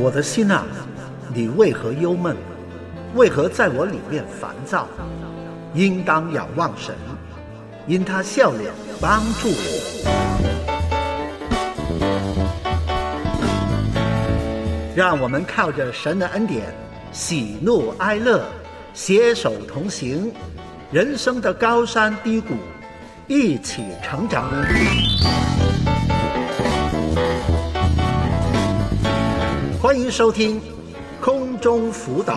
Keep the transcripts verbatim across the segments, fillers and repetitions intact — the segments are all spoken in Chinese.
我的心啊，你为何忧闷？为何在我里面烦躁？应当仰望神，因他笑脸帮助我。让我们靠着神的恩典，喜怒哀乐，携手同行，人生的高山低谷，一起成长。欢迎收听空中辅导。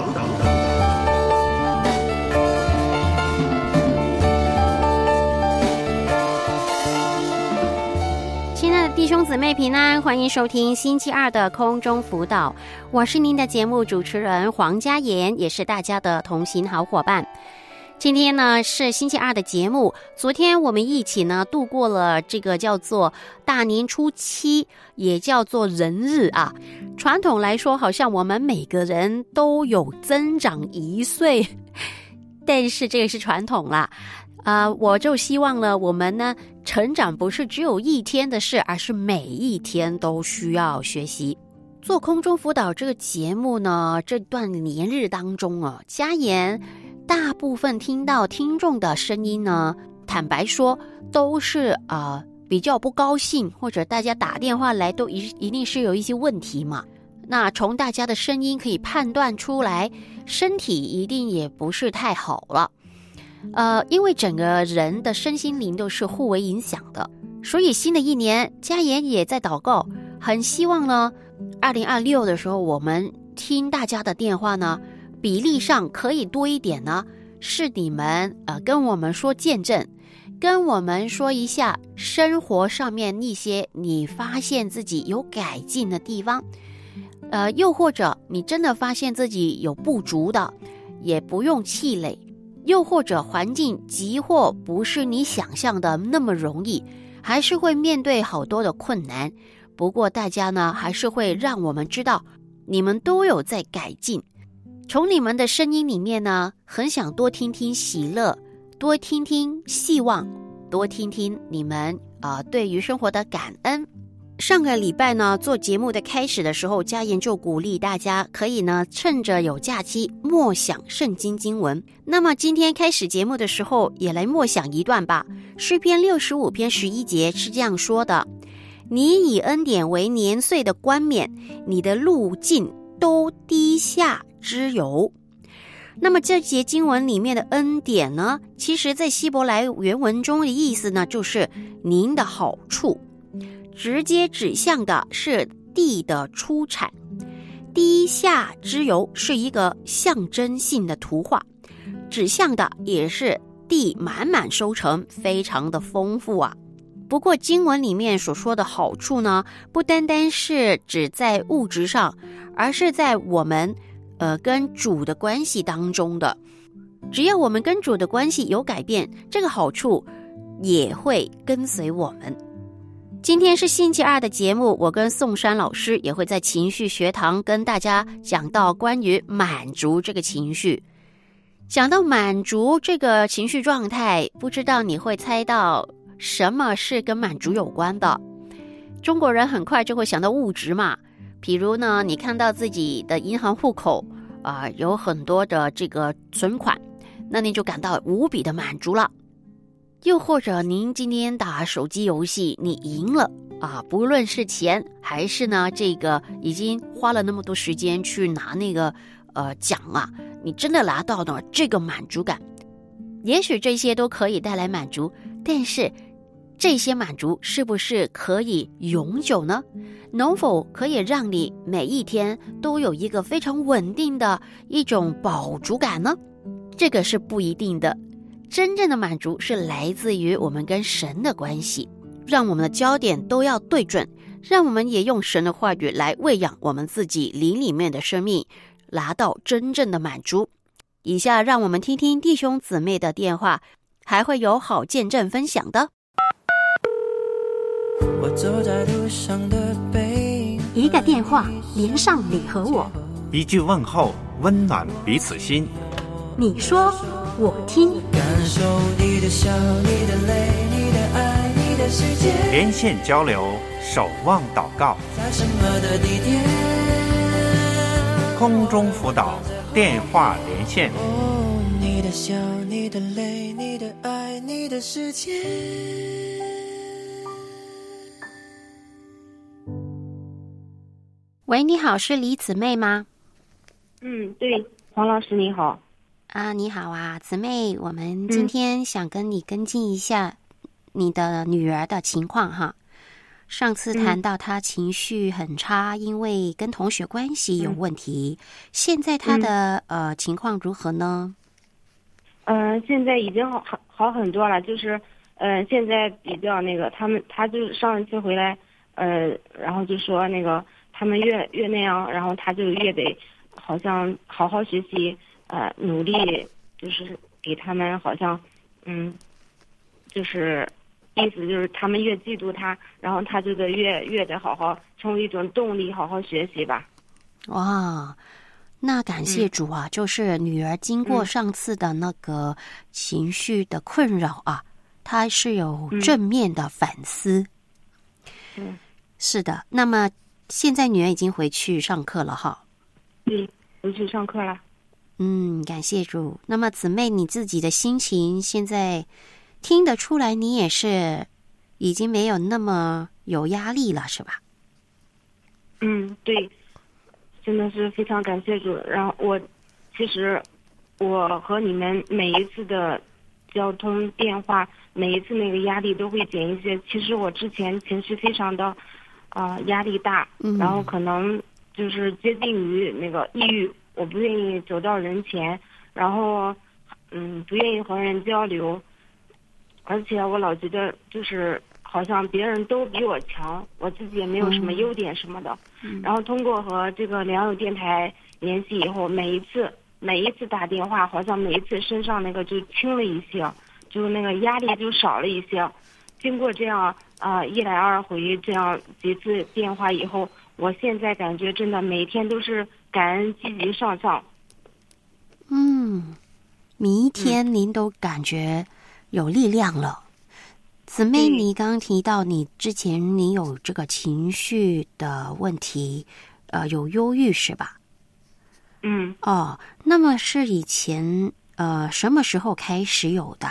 亲爱的弟兄姊妹平安，欢迎收听星期二的空中辅导，我是您的节目主持人黄嘉妍，也是大家的同行好伙伴。今天呢是星期二的节目，昨天我们一起呢度过了这个叫做大年初七，也叫做人日啊。传统来说，好像我们每个人都有增长一岁，但是这个是传统啦。呃，我就希望呢，我们呢成长不是只有一天的事，而是每一天都需要学习。做空中辅导这个节目呢，这段年日当中啊，嘉妍大部分听到听众的声音呢，坦白说都是呃比较不高兴，或者大家打电话来都一一定是有一些问题嘛。那从大家的声音可以判断出来，身体一定也不是太好了。呃，因为整个人的身心灵都是互为影响的，所以新的一年，嘉妍也在祷告，很希望呢，二零二六的时候，我们听大家的电话呢，比例上可以多一点呢，是你们呃跟我们说见证，跟我们说一下生活上面一些你发现自己有改进的地方，呃，又或者你真的发现自己有不足的，也不用气馁。又或者环境急或不是你想象的那么容易，还是会面对好多的困难。不过大家呢，还是会让我们知道，你们都有在改进。从你们的声音里面呢，很想多听听喜乐，多听听希望，多听听你们啊、呃、对于生活的感恩。上个礼拜呢，做节目的开始的时候，嘉妍就鼓励大家可以呢，趁着有假期默想圣经经文。那么今天开始节目的时候，也来默想一段吧。诗篇六十五篇十一节是这样说的：你以恩典为年岁的冠冕，你的路径都低下之油。那么这节经文里面的恩典呢，其实在希伯来原文中的意思呢，就是您的好处。直接指向的是地的出产，低下之油是一个象征性的图画，指向的也是地满满收成，非常的丰富啊。不过经文里面所说的好处呢，不单单是指在物质上，而是在我们呃跟主的关系当中的。只要我们跟主的关系有改变，这个好处也会跟随我们。今天是星期二的节目，我跟宋珊老师也会在情绪学堂跟大家讲到关于满足这个情绪。讲到满足这个情绪状态，不知道你会猜到什么是跟满足有关的？中国人很快就会想到物质嘛，比如呢，你看到自己的银行户口啊、呃、有很多的这个存款，那你就感到无比的满足了。又或者您今天打手机游戏你赢了啊，不论是钱还是呢这个已经花了那么多时间去拿那个呃奖啊，你真的拿到了这个满足感。也许这些都可以带来满足，但是这些满足是不是可以永久呢？能否可以让你每一天都有一个非常稳定的一种饱足感呢？这个是不一定的。真正的满足是来自于我们跟神的关系，让我们的焦点都要对准，让我们也用神的话语来喂养我们自己灵里面的生命，拿到真正的满足。以下让我们听听弟兄姊妹的电话，还会有好见证分享的。 我走在路上的背， 一个电话连上你和我， 一句问候温暖彼此心。 你说我听， 感受你的笑，你的泪，你的爱，你的世界， 连线交流，守望祷告， 在什么的地点空中辅导电话连线。 哦，你的笑，你的泪，你的爱，你的世界。 喂，你好，是李姊妹吗？ 嗯，对，黄老师你好。 啊，你好啊，姊妹，我们今天想跟你跟进一下你的女儿的情况哈。上次谈到她情绪很差，嗯、因为跟同学关系有问题。嗯、现在她的、嗯、呃情况如何呢？ 嗯、呃，现在已经好好好很多了，就是呃，现在比较那个，他们他就上一次回来，呃，然后就说那个他们越越那样，然后他就越得好像好好学习，呃，努力，就是给他们好像嗯，就是。意思就是他们越嫉妒他，然后他就得越越得好好成为一种动力，好好学习吧。 哇，那感谢主啊！嗯、就是女儿经过上次的那个情绪的困扰啊，嗯、她是有正面的反思。 嗯， 是的。那么现在女儿已经回去上课了哈。 对，回去上课了。 嗯，感谢主。那么姊妹，你自己的心情现在？听得出来，你也是已经没有那么有压力了，是吧？ 嗯，对，真的是非常感谢主。然后我，其实我和你们每一次的交通电话，每一次那个压力都会减一些。其实我之前情绪非常的啊、呃、压力大， 嗯、 然后可能就是接近于那个抑郁，我不愿意走到人前，然后嗯不愿意和人交流。而且我老觉得就是好像别人都比我强，我自己也没有什么优点什么的。 嗯、 然后通过和这个良友电台联系以后，每一次每一次打电话，好像每一次身上那个就轻了一些，就那个压力就少了一些。经过这样啊、呃、一来二回这样几次电话以后，我现在感觉真的每天都是感恩积极向上。 嗯，每一天您都感觉。有力量了，姊妹，你刚刚提到你之前你有这个情绪的问题，呃，有忧郁是吧？ 嗯。 哦，那么是以前呃什么时候开始有的？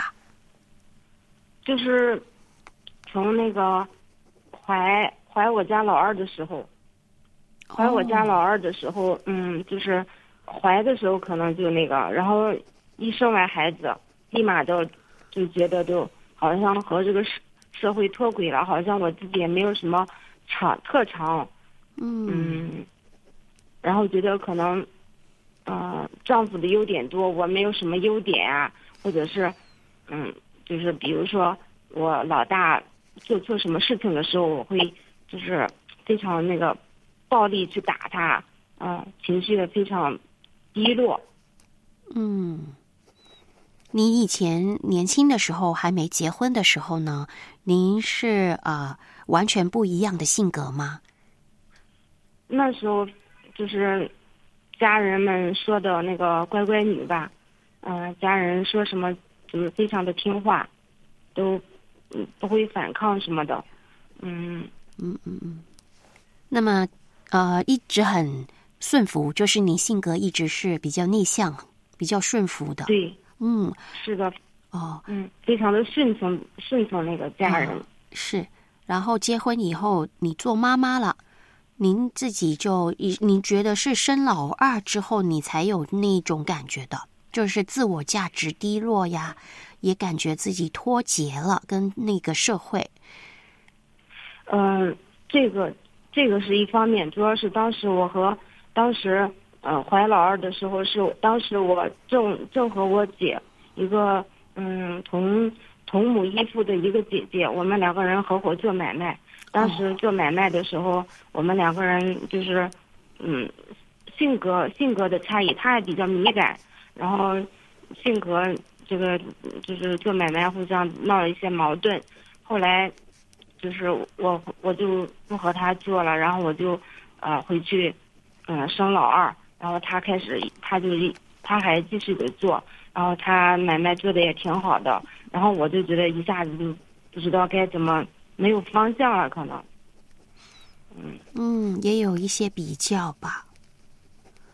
就是从那个怀怀我家老二的时候，怀我家老二的时候，哦、嗯，就是怀的时候可能就那个，然后一生完孩子，立马就。就觉得就好像和这个社社会脱轨了，好像我自己也没有什么长特长， 嗯嗯，然后觉得可能，呃，丈夫的优点多，我没有什么优点啊，或者是，嗯，就是比如说我老大做错什么事情的时候，我会就是非常那个暴力去打他，啊、呃，情绪的非常低落， 嗯。你以前年轻的时候还没结婚的时候呢，您是呃完全不一样的性格吗？ 那时候就是家人们说的那个乖乖女吧，嗯、呃，家人说什么就是非常的听话，都嗯不会反抗什么的，嗯嗯嗯嗯。那么呃一直很顺服，就是你性格一直是比较内向、比较顺服的。 对。 嗯， 是的， 哦， 嗯，非常的顺从，顺从那个家人、 哦、是。然后结婚以后，你做妈妈了，您自己就您觉得是生老二之后，你才有那种感觉的，就是自我价值低落呀，也感觉自己脱节了，跟那个社会。 嗯、呃，这个这个是一方面，主要是当时我和当时。呃，怀老二的时候是当时我正正和我姐一个嗯同同母异父的一个姐姐，我们两个人合伙做买卖。当时做买卖的时候，我们两个人就是嗯性格性格的差异，她也比较敏感，然后性格这个就是做买卖互相闹了一些矛盾。后来就是我我就不和她做了，然后我就呃回去嗯、呃、生老二。然后他开始，他就他还继续的做，然后他买卖做的也挺好的，然后我就觉得一下子就不知道该怎么，没有方向了，可能。嗯嗯，也有一些比较吧。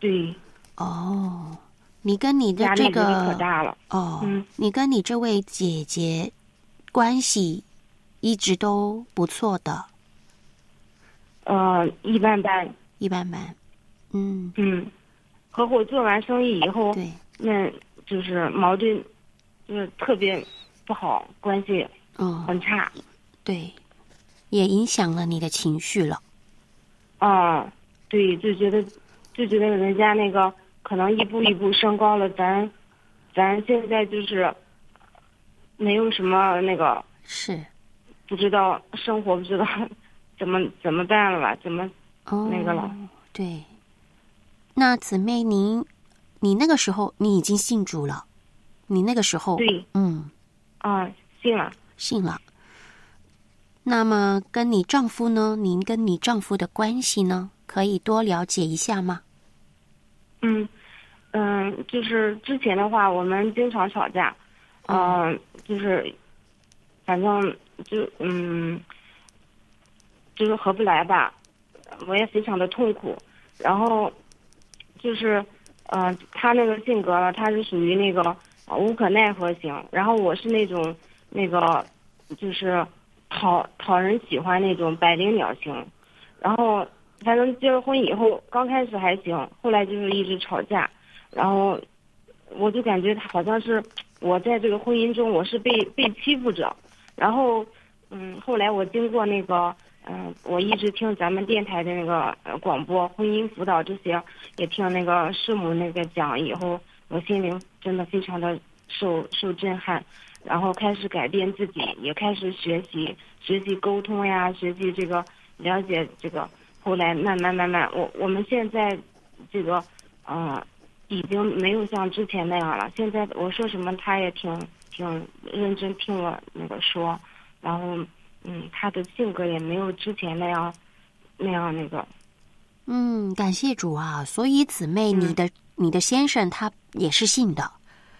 对。 哦，你跟你的压力这个可大了。 哦， 嗯， 你跟你这位姐姐关系一直都不错的。 呃，一般般。 一般般。嗯嗯，和我做完生意以后， 对， 那就是矛盾，就是特别不好，关系哦， 很差。 对，也影响了你的情绪了。 啊，对，就觉得就觉得人家那个可能一步一步升高了，咱咱现在就是没有什么那个， 是不知道生活不知道怎么怎么办了吧，怎么哦， 那个了。 对，那姊妹您，你那个时候你已经信主了，你那个时候对， 嗯啊，信了。 信了。那么跟你丈夫呢？您跟你丈夫的关系呢？可以多了解一下吗？ 嗯嗯，就是之前的话，我们经常吵架，嗯、呃，就是反正就嗯，就是合不来吧，我也非常的痛苦。然后就是呃，他那个性格了，他是属于那个无可奈何型，然后我是那种那个就是讨讨人喜欢那种百灵鸟型。然后反正结了婚以后，刚开始还行，后来就是一直吵架，然后我就感觉他好像是我在这个婚姻中我是被被欺负着。然后嗯，后来我经过那个嗯、呃，我一直听咱们电台的那个呃广播婚姻辅导这些，也听那个师母那个讲以后，我心灵真的非常的受受震撼，然后开始改变自己，也开始学习学习沟通呀，学习这个了解这个。后来慢慢慢慢，我我们现在这个嗯、呃，已经没有像之前那样了。现在我说什么，他也挺挺认真听我那个说，然后嗯，他的性格也没有之前那样那样那个。 嗯，感谢主啊！所以姊妹， 嗯、 你的你的先生他也是信的。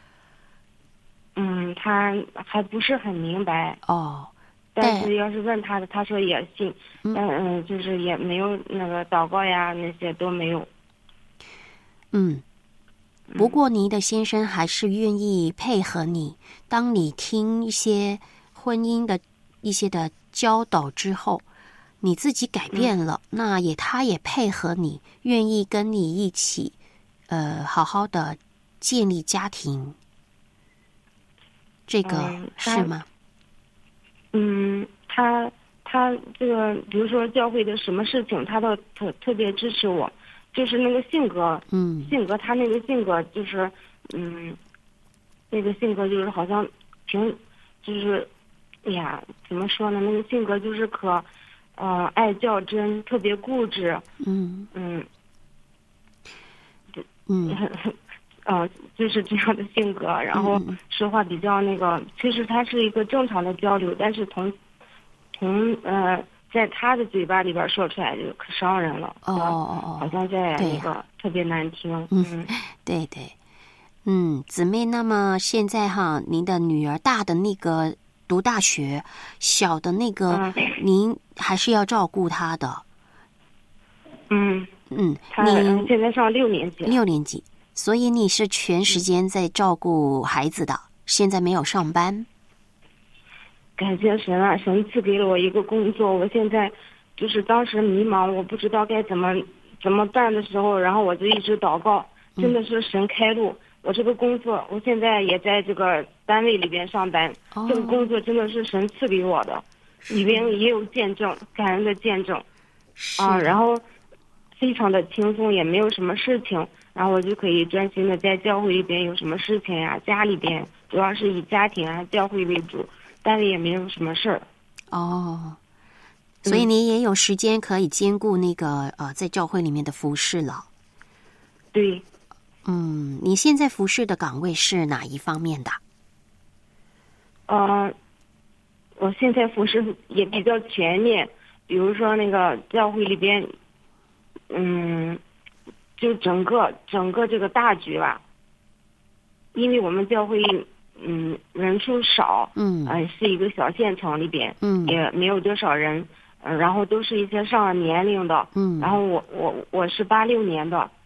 嗯，他还不是很明白哦。 但是要是问他的，他说也信，嗯嗯，就是也没有那个祷告呀，那些都没有。 嗯，不过你的先生还是愿意配合你。当你听一些婚姻的一些的教导之后，你自己改变了，嗯、那也他也配合你，愿意跟你一起，呃，好好的建立家庭。这个、嗯、是吗？ 嗯，他他这个，比如说教会的什么事情，他都特特别支持我，就是那个性格， 嗯， 性格他那个性格就是，嗯，那个性格就是好像挺，就是，哎呀，怎么说呢？那个性格就是可，呃，爱较真，特别固执， 嗯嗯， 嗯。 呃，就是这样的性格，然后说话比较那个。其实他是一个正常的交流，但是从从呃，在他的嘴巴里边说出来就可伤人了。 哦哦哦， 好像在那个、啊、特别难听。 嗯，对对，嗯，姊妹，那么现在哈，您的女儿大的那个读大学，小的那个、嗯、您还是要照顾她的。 嗯嗯， 您现在上六年级。 六年级。所以你是全时间在照顾孩子的，嗯、现在没有上班。 感谢神啊，神赐给了我一个工作，我现在就是当时迷茫，我不知道该怎么怎么办的时候，然后我就一直祷告，真的是神开路。嗯、我这个工作，我现在也在这个单位里边上班，哦、这个工作真的是神赐给我的，里边也有见证，感恩的见证啊，然后非常的轻松，也没有什么事情。然后我就可以专心的在教会里边有什么事情呀、啊，家里边主要是以家庭啊、教会为主，单位也没有什么事儿。 哦，所以你也有时间可以兼顾那个、嗯、呃，在教会里面的服事了。 对。 嗯，你现在服事的岗位是哪一方面的？ 呃，我现在服事也比较全面，比如说那个教会里边，嗯。就整个整个这个大局吧，因为我们教会嗯人数少， 嗯， 呃是一个小县城里边， 嗯， 也没有多少人，呃，然后都是一些上了年龄的， 嗯， 然后我我我是八六年的，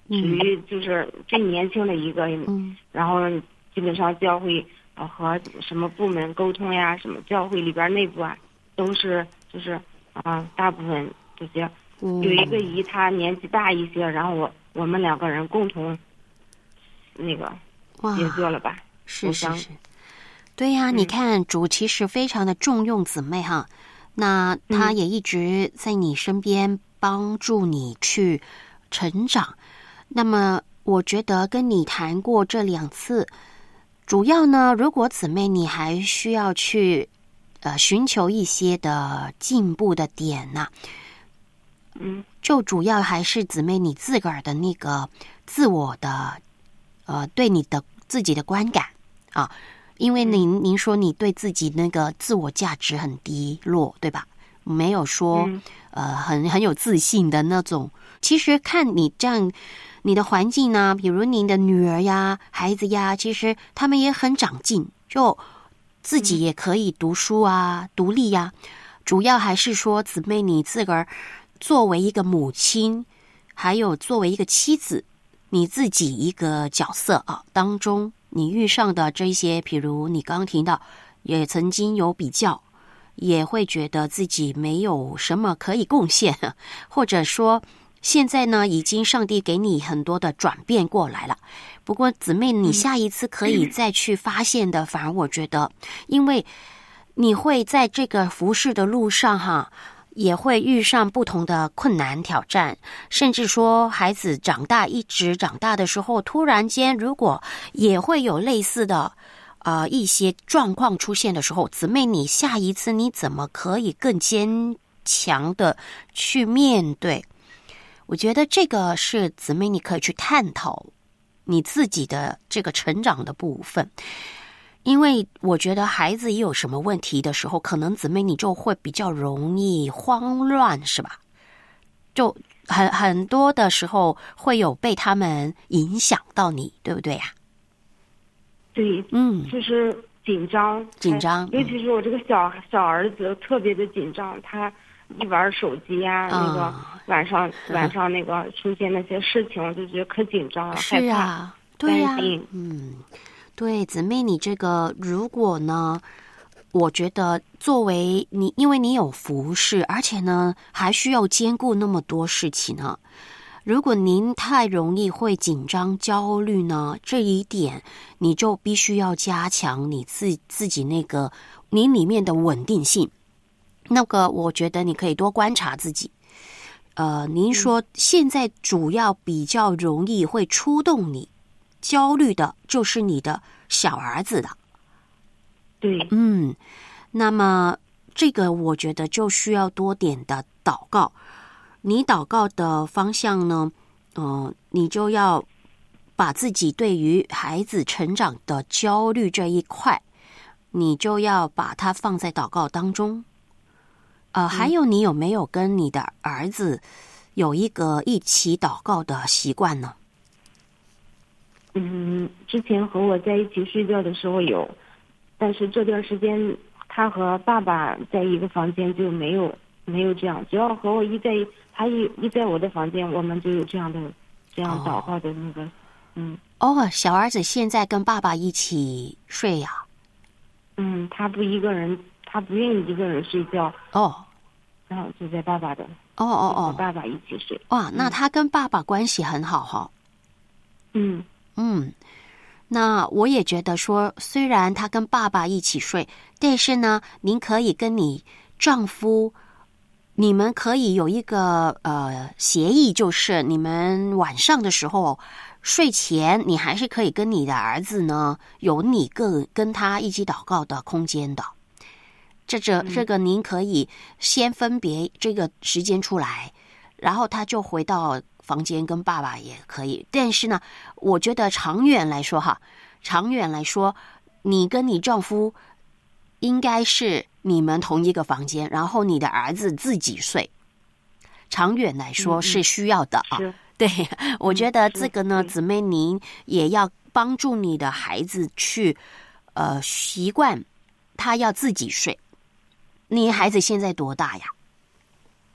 属于就是最年轻的一个， 嗯， 然后基本上教会呃和什么部门沟通呀，什么教会里边内部啊，都是就是啊、呃、大部分这些。 嗯、 有一个姨她年纪大一些，然后我我们两个人共同那个协作了吧。 是是是，对呀、啊嗯，你看主其实非常的重用姊妹哈，那他也一直在你身边帮助你去成长。嗯、那么我觉得跟你谈过这两次，主要呢，如果姊妹你还需要去呃寻求一些的进步的点呢、啊， 嗯， 就主要还是姊妹你自个儿的那个自我的呃对你的自己的观感。啊，因为您您说你对自己那个自我价值很低落，对吧？没有说、嗯、呃很很有自信的那种。其实看你这样，你的环境呢，比如您的女儿呀、孩子呀，其实他们也很长进，就自己也可以读书啊、嗯、独立呀。主要还是说姊妹你自个儿作为一个母亲，还有作为一个妻子，你自己一个角色啊当中。你遇上的这些，比如你刚刚提到，也曾经有比较，也会觉得自己没有什么可以贡献，或者说现在呢，已经上帝给你很多的转变过来了。不过姊妹，你下一次可以再去发现的，嗯、反而我觉得，因为你会在这个服事的路上哈。也会遇上不同的困难挑战，甚至说孩子长大一直长大的时候，突然间如果也会有类似的呃一些状况出现的时候，姊妹你下一次你怎么可以更坚强的去面对？我觉得这个是姊妹你可以去探讨你自己的这个成长的部分。因为我觉得孩子也有什么问题的时候，可能姊妹你就会比较容易慌乱，是吧？就很很多的时候会有被他们影响到你，对不对呀、啊？ 对， 嗯， 就是紧张， 紧张， 尤其是我这个小小儿子特别的紧张，他一玩手机呀、啊，那个晚上晚上那个出现那些事情，我就觉得可紧张了， 是啊，对呀、啊，嗯。对，姊妹，你这个如果呢，我觉得作为你，因为你有服侍，而且呢还需要兼顾那么多事情呢。如果您太容易会紧张、焦虑呢，这一点你就必须要加强你自自己那个你里面的稳定性。那个，我觉得你可以多观察自己。呃，您说现在主要比较容易会触动你焦虑的就是你的小儿子的， 对， 嗯，那么这个我觉得就需要多点的祷告。你祷告的方向呢，嗯、呃，你就要把自己对于孩子成长的焦虑这一块，你就要把它放在祷告当中。呃， 嗯、 还有你有没有跟你的儿子有一个一起祷告的习惯呢？ 嗯，之前和我在一起睡觉的时候有，但是这段时间他和爸爸在一个房间就没有没有这样。只要和我一在他一一在我的房间，我们就有这样的这样祷告的那个，哦、嗯。 哦，小儿子现在跟爸爸一起睡呀、啊？ 嗯，他不一个人，他不愿意一个人睡觉。 哦， 然后就在爸爸的。 哦哦哦， 和爸爸一起睡。 哇，那他跟爸爸关系很好哈、哦。 嗯。 嗯，那我也觉得说，虽然他跟爸爸一起睡，但是呢，您可以跟你丈夫，你们可以有一个呃协议，就是你们晚上的时候睡前，你还是可以跟你的儿子呢，有你跟跟他一起祷告的空间的。这这这个您可以先分别这个时间出来，然后他就回到房间跟爸爸也可以。但是呢，我觉得长远来说哈，长远来说，你跟你丈夫应该是你们同一个房间，然后你的儿子自己睡。长远来说是需要的啊。 嗯、 对，我觉得这个呢，姊妹您也要帮助你的孩子去呃习惯他要自己睡。你孩子现在多大呀？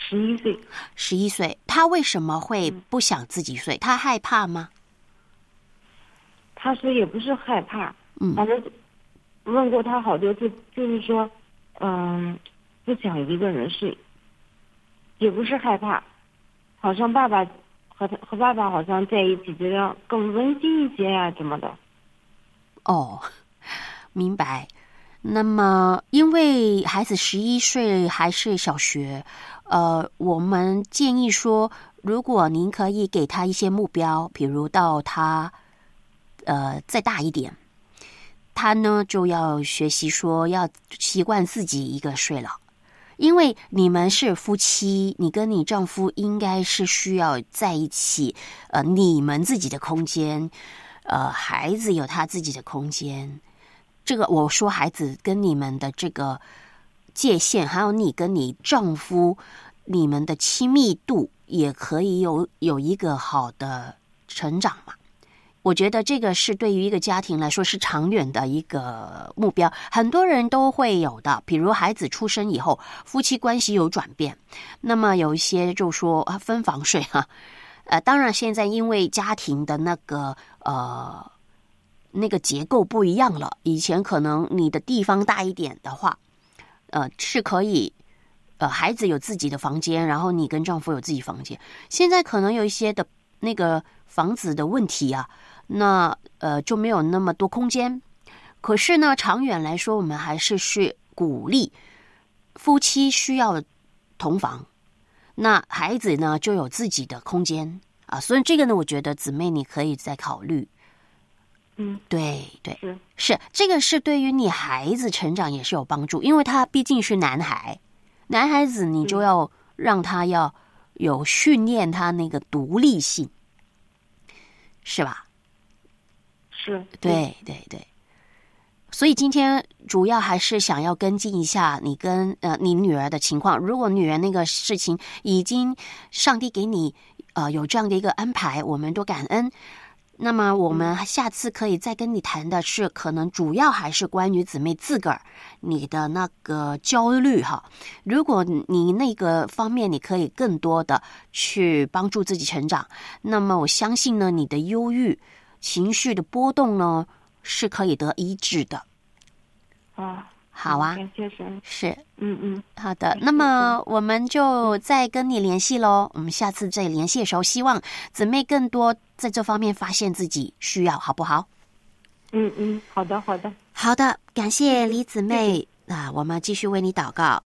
十一岁。 十一岁，他为什么会不想自己睡？他害怕吗？ 他说也不是害怕， 嗯， 反正问过他好多次，就是说，嗯，不想一个人睡，也不是害怕，好像爸爸和他和爸爸好像在一起，觉得更温馨一些呀、啊，怎么的？ 哦，明白。那么，因为孩子十一岁还是小学，呃，我们建议说，如果您可以给他一些目标，比如到他呃再大一点，他呢就要学习说要习惯自己一个睡了，因为你们是夫妻，你跟你丈夫应该是需要在一起，呃，你们自己的空间，呃，孩子有他自己的空间。这个我说孩子跟你们的这个界限，还有你跟你丈夫你们的亲密度，也可以有有一个好的成长嘛。我觉得这个是对于一个家庭来说是长远的一个目标，很多人都会有的。比如孩子出生以后，夫妻关系有转变，那么有一些就说啊分房睡哈、啊，呃，当然现在因为家庭的那个呃。那个结构不一样了，以前可能你的地方大一点的话，呃，是可以，呃，孩子有自己的房间，然后你跟丈夫有自己房间。现在可能有一些的那个房子的问题啊，那呃就没有那么多空间。可是呢，长远来说，我们还是是鼓励夫妻需要同房，那孩子呢就有自己的空间啊。所以这个呢，我觉得姊妹你可以再考虑。 嗯， 对对， 是是这个是对于你孩子成长也是有帮助，因为他毕竟是男孩，男孩子你就要让他要有训练他那个独立性，是吧？ 是， 对对对。所以今天主要还是想要跟进一下你跟呃你女儿的情况。如果女儿那个事情已经上帝给你呃有这样的一个安排，我们都感恩。那么我们下次可以再跟你谈的是，可能主要还是关于姊妹自个儿你的那个焦虑哈。如果你那个方面你可以更多的去帮助自己成长，那么我相信呢，你的忧郁情绪的波动呢是可以得医治的。 啊， 好啊， 感谢神。 是， 嗯嗯， 好的。那么我们就再跟你联系咯，我们下次再联系的时候，希望姊妹更多在这方面发现自己需要，好不好？ 嗯嗯，好的好的。 好的，感谢李姊妹。那我们继续为你祷告。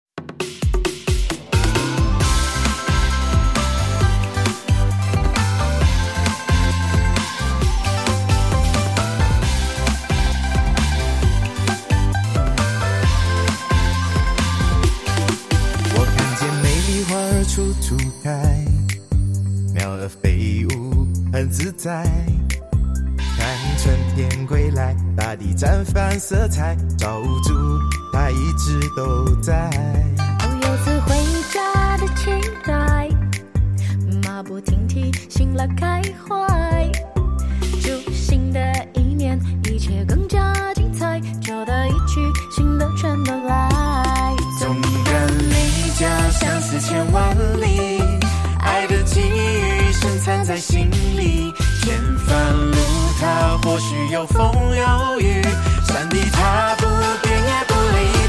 处处开，鸟儿飞舞很自在，看春天归来，大地绽放色彩，造物主他一直都在。 哦，有次回家的期待，马不停蹄，醒了开怀，祝新的一年一切更加精彩，旧的一去，新的全都来。 纵然离家相思千万里，爱的际遇深藏在心里，前方路它或许有风有雨，上帝他不变也不离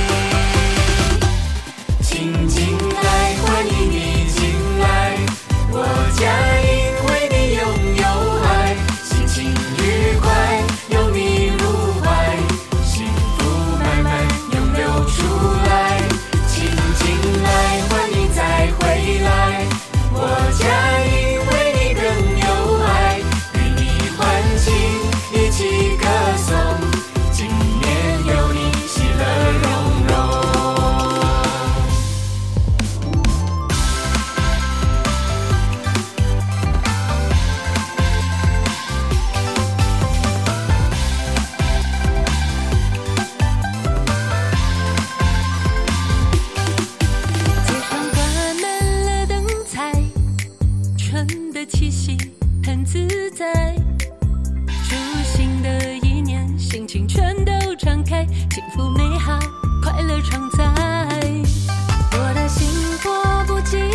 弃。请进来，欢迎你进来，我家因为你拥有爱，心情愉快，有你入怀，幸福慢慢涌流出来。请进来，欢迎再回来，我家因为你更有爱，与你欢庆，一起歌颂，今年有你喜乐融融。 街上挂满了灯彩，春的气息很自在，祝新的一年心情全都敞开，幸福美好快乐常在。我的心迫不及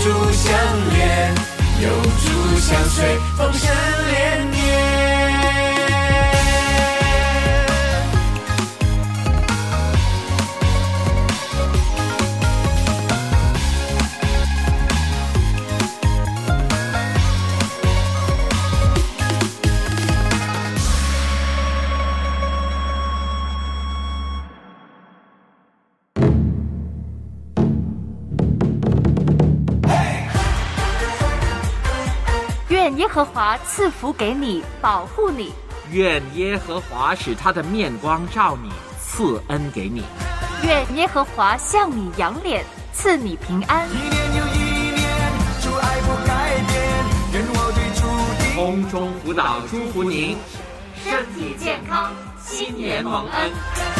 主相恋，有主相随，丰盛连年。 愿耶和华赐福给你，保护你。 愿耶和华使他的面光照你，赐恩给你。 愿耶和华向你扬脸，赐你平安。 一年又一年，主爱不改变，愿我对主的空中辅导祝福您， 身体健康，新年蒙恩。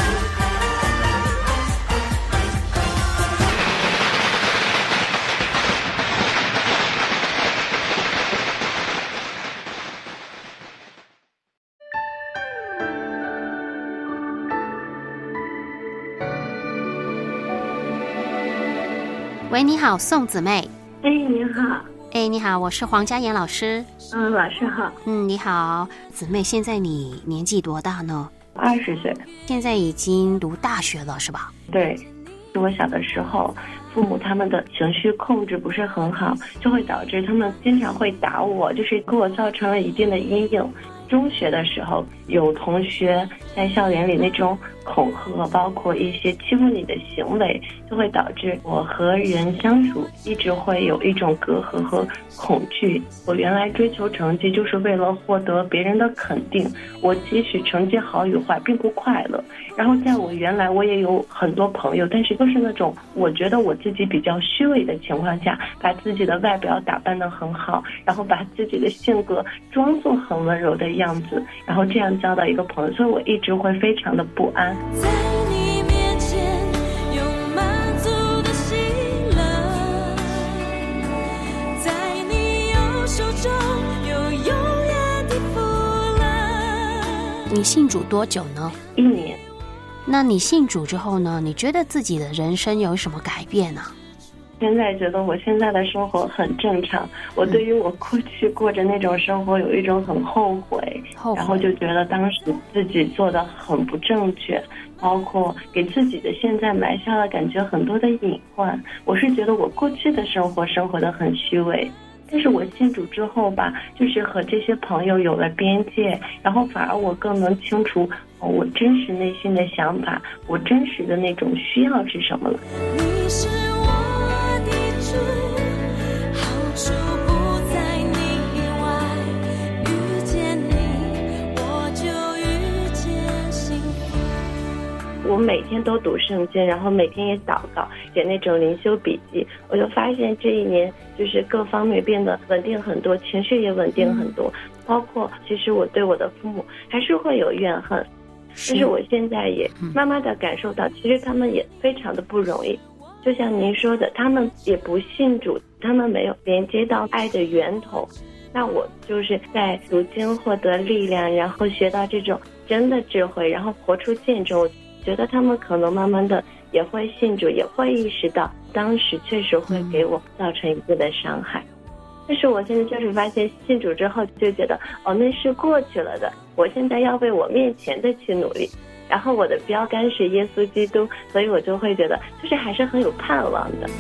喂，你好，宋姊妹。 哎，你好。 哎，你好，我是黄嘉妍老师。 嗯，老师好。 嗯，你好，姊妹，现在你年纪多大呢？ 二十岁。 现在已经读大学了，是吧？ 对，我小的时候，父母他们的情绪控制不是很好，就会导致他们经常会打我，就是给我造成了一定的阴影。中学的时候，有同学在校园里那种恐吓，包括一些欺负你的行为，就会导致我和人相处一直会有一种隔阂和恐惧。我原来追求成绩就是为了获得别人的肯定，我即使成绩好与坏并不快乐。然后在我原来我也有很多朋友，但是都是那种我觉得我自己比较虚伪的情况下，把自己的外表打扮得很好，然后把自己的性格装作很温柔的样子，然后这样交到一个朋友，所以我一直会非常的不安。 在你面前有满足的喜乐，在你右手中有永远的福乐。 你信主多久呢？ 一年。 那你信主之后呢？你觉得自己的人生有什么改变呢？ 现在觉得我现在的生活很正常，我对于我过去过着那种生活有一种很后悔， 后悔然后就觉得当时自己做的很不正确，包括给自己的现在埋下了感觉很多的隐患。我是觉得我过去的生活生活的很虚伪，但是我信主之后吧，就是和这些朋友有了边界，然后反而我更能清楚我真实内心的想法，我真实的那种需要是什么了。 你是我的主，好处不在你以外，遇见你我就遇见幸福。 我每天都读圣经，然后每天也祷告，写那种灵修笔记，我就发现这一年就是各方面变得稳定很多，情绪也稳定很多，嗯、包括其实我对我的父母还是会有怨恨，但是我现在也慢慢的感受到，其实他们也非常的不容易。就像您说的，他们也不信主，他们没有连接到爱的源头。那我就是在读经获得力量，然后学到这种真的智慧，然后活出见证。我觉得他们可能慢慢的也会信主，也会意识到当时确实会给我造成一定的伤害。但是我现在就是发现信主之后就觉得，哦，那是过去了的，我现在要为我面前的去努力，然后我的标杆是耶稣基督，所以我就会觉得就是还是很有盼望的。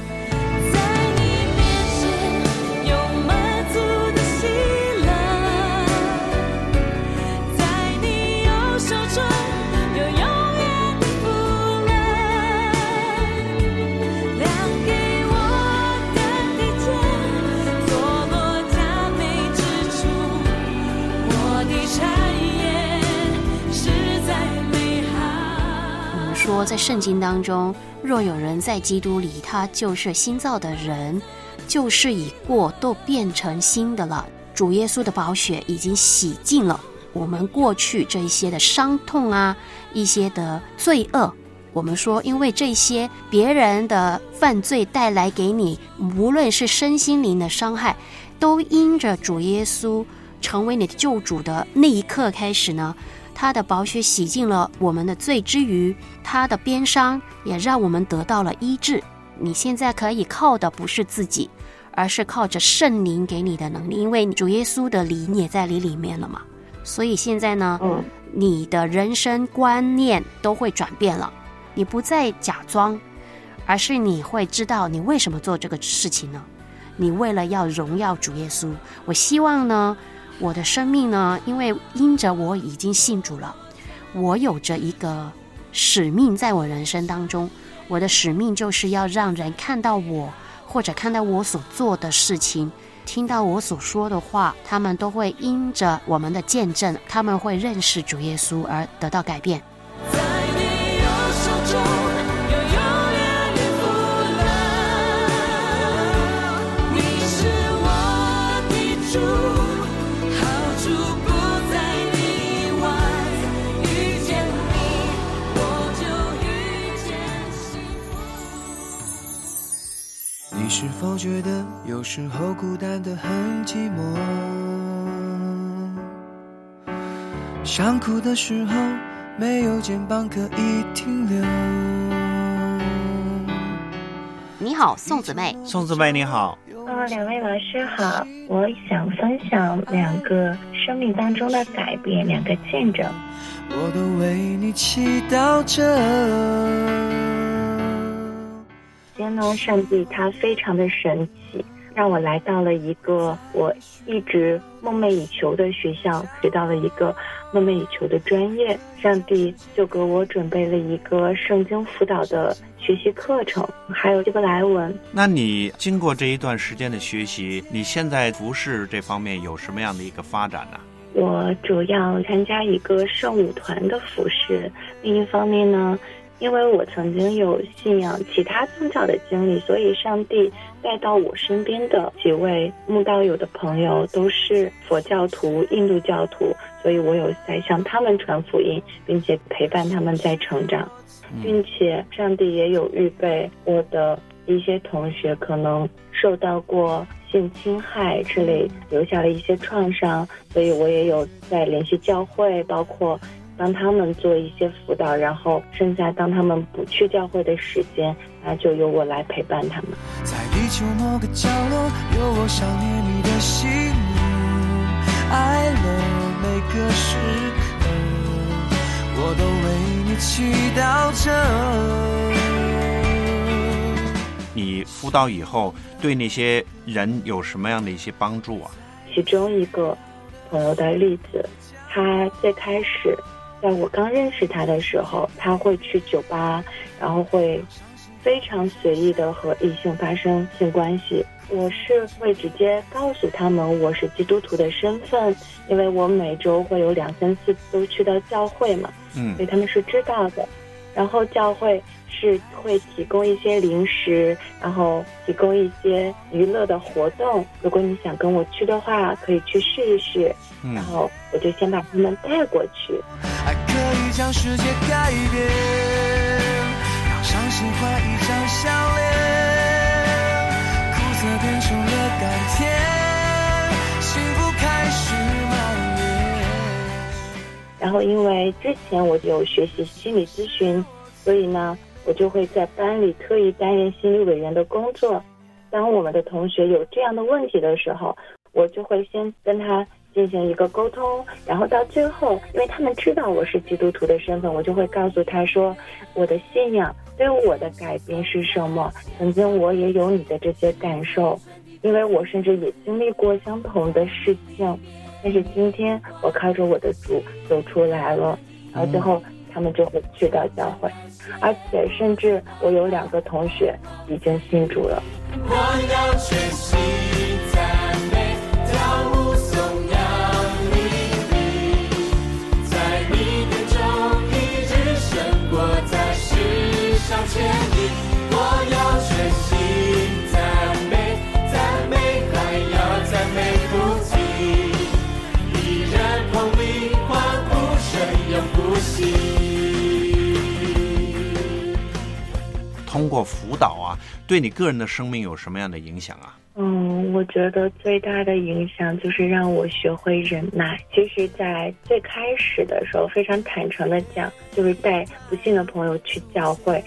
说在圣经当中，若有人在基督里，他就是新造的人，旧事已过，都变成新的了。主耶稣的宝血已经洗净了我们过去这一些的伤痛啊，一些的罪恶。我们说，因为这些别人的犯罪带来给你，无论是身心灵的伤害，都因着主耶稣成为你的救主的那一刻开始呢，他的宝血洗净了我们的罪之余，他的鞭伤也让我们得到了医治。你现在可以靠的不是自己， 而是靠着圣灵给你的能力，因为主耶稣的灵也在你里面了嘛。所以现在呢，嗯，你的人生观念都会转变了，你不再假装，而是你会知道你为什么做这个事情呢？你为了要荣耀主耶稣。我希望呢，我的生命呢，因为因着我已经信主了，我有着一个使命在我人生当中，我的使命就是要让人看到我，或者看到我所做的事情，听到我所说的话，他们都会因着我们的见证，他们会认识主耶稣而得到改变。 在你右手中有永远的福乐，你是我的主，好处不在你外，遇见你我就遇见幸福。你是否觉得有时候孤单得很寂寞，想哭的时候没有肩膀可以停留。 你好，宋姊妹。 宋姊妹你好。 呃，两位老师好，我想分享两个生命当中的改变，两个见证。 我都为你祈祷着。 今天呢，上帝他非常的神奇，让我来到了一个我一直梦寐以求的学校，学到了一个梦寐以求的专业。上帝就给我准备了一个圣经辅导的学习课程，还有希伯来文。 那你经过这一段时间的学习，你现在服事这方面有什么样的一个发展呢？ 我主要参加一个圣舞团的服事，另一方面呢，因为我曾经有信仰其他宗教的经历，所以上帝带到我身边的几位慕道友的朋友都是佛教徒、印度教徒，所以我有在向他们传福音，并且陪伴他们在成长，并且上帝也有预备我的一些同学可能受到过性侵害之类，留下了一些创伤，所以我也有在联系教会，包括帮他们做一些辅导，然后剩下当他们不去教会的时间，那就由我来陪伴他们。 在地球某个角落，有我想念你的心，爱了每个时刻，我都为你祈祷着。 你辅导以后对那些人有什么样的一些帮助啊？ 其中一个朋友的例子，他最开始在我刚认识他的时候，他会去酒吧，然后会非常随意的和异性发生性关系。我是会直接告诉他们我是基督徒的身份，因为我每周会有两三次都去到教会嘛，嗯，所以他们是知道的。然后教会是会提供一些零食，然后提供一些娱乐的活动，如果你想跟我去的话，可以去试一试，嗯，然后我就先把他们带过去。 爱可以将世界改变，让伤心换一张笑脸，苦涩变成了甘甜，幸福开始蔓延。 然后因为之前我有学习心理咨询，所以呢我就会在班里特意担任心理委员的工作。当我们的同学有这样的问题的时候，我就会先跟他进行一个沟通，然后到最后，因为他们知道我是基督徒的身份，我就会告诉他说我的信仰对我的改变是什么，曾经我也有你的这些感受，因为我甚至也经历过相同的事情，但是今天我靠着我的主走出来了，然后最后他们就会去到教会，而且甚至我有两个同学已经信主了。 我要全心赞美，跳舞颂扬你名，在你眼中一直胜过在世上千里。我要全心赞美，赞美还要赞美不停，一人捧你欢呼声永不息。 通过辅导啊，对你个人的生命有什么样的影响啊？ 嗯，我觉得最大的影响就是让我学会忍耐。其实在最开始的时候非常坦诚的讲，就是带不信的朋友去教会，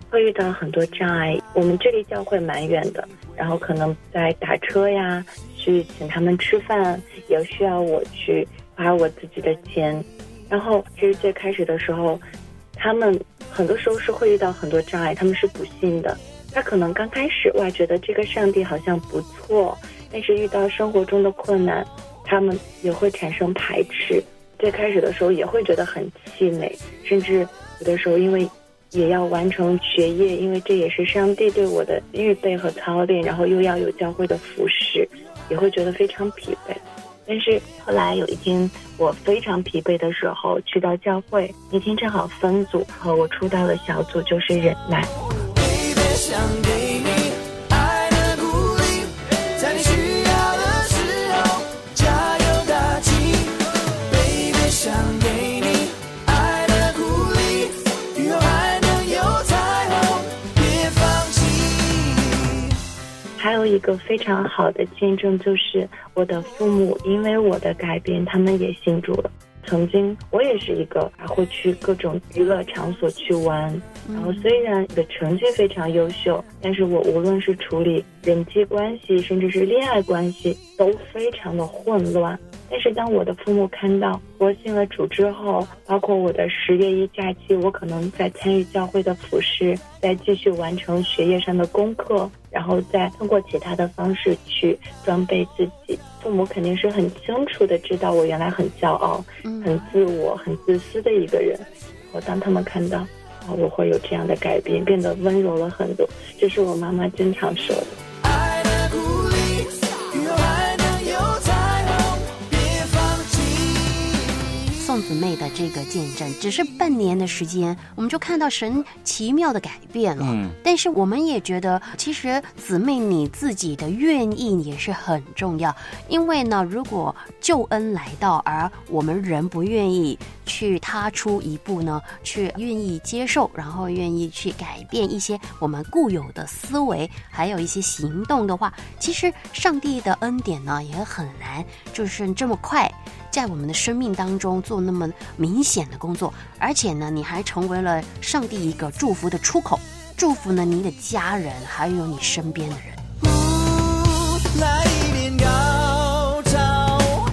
会遇到很多障碍。我们这离教会蛮远的，然后可能在打车呀，去请他们吃饭，也需要我去花我自己的钱。然后其实最开始的时候，他们很多时候是会遇到很多障碍，他们是不信的。他可能刚开始哇觉得这个上帝好像不错，但是遇到生活中的困难，他们也会产生排斥。最开始的时候也会觉得很气馁，甚至有的时候因为也要完成学业，因为这也是上帝对我的预备和操练，然后又要有教会的服侍，也会觉得非常疲惫。但是后来有一天我非常疲惫的时候去到教会，那天正好分组，和我出道的小组就是忍耐。 想给你爱的鼓励，在你需要的时候加油打气。Baby 想给你爱的鼓励，雨后还能有彩虹，别放弃。 还有一个非常好的见证，就是我的父母因为我的改变，他们也信主了。曾经我也是一个还会去各种娱乐场所去玩，然后虽然我的成绩非常优秀，但是我无论是处理人际关系甚至是恋爱关系都非常的混乱。但是当我的父母看到我信了主之后，包括我的十月一假期，我可能在参与教会的服事，再继续完成学业上的功课，然后再通过其他的方式去装备自己。父母肯定是很清楚的知道我原来很骄傲、很自我、很自私的一个人。然后当他们看到我会有这样的改变，变得温柔了很多，这是我妈妈经常说的。 爱的鼓励，雨后还能有彩虹，别放弃。 宋姊妹的这个见证只是半年的时间，我们就看到神奇妙的改变了。嗯，但是我们也觉得其实姊妹你自己的愿意也是很重要，因为呢如果救恩来到而我们人不愿意去踏出一步呢，去愿意接受，然后愿意去改变一些我们固有的思维还有一些行动的话，其实上帝的恩典呢也很难就是这么快在我们的生命当中做那么明显的工作，而且呢你还成为了上帝一个祝福的出口，祝福呢你的家人还有你身边的人。 来一点高潮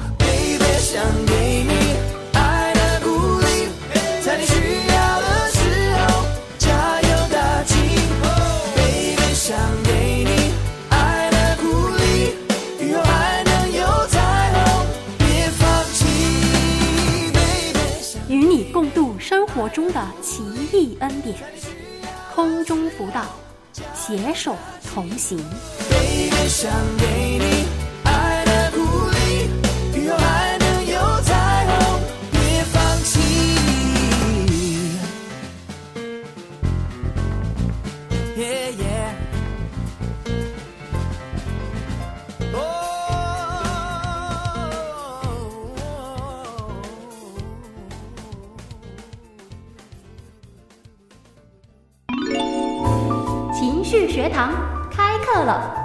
Baby 想给你爱的鼓励，在你需要的时候加油打气。 Baby 想给你爱的鼓励，雨后还能有彩虹，别放弃。 Baby 与你共度生活中的奇异恩典，空中辅导，携手同行。 Baby 想给你爱的鼓励，雨后还能有彩虹，别放弃。 Yeah, yeah. Oh. 情绪学堂开课了。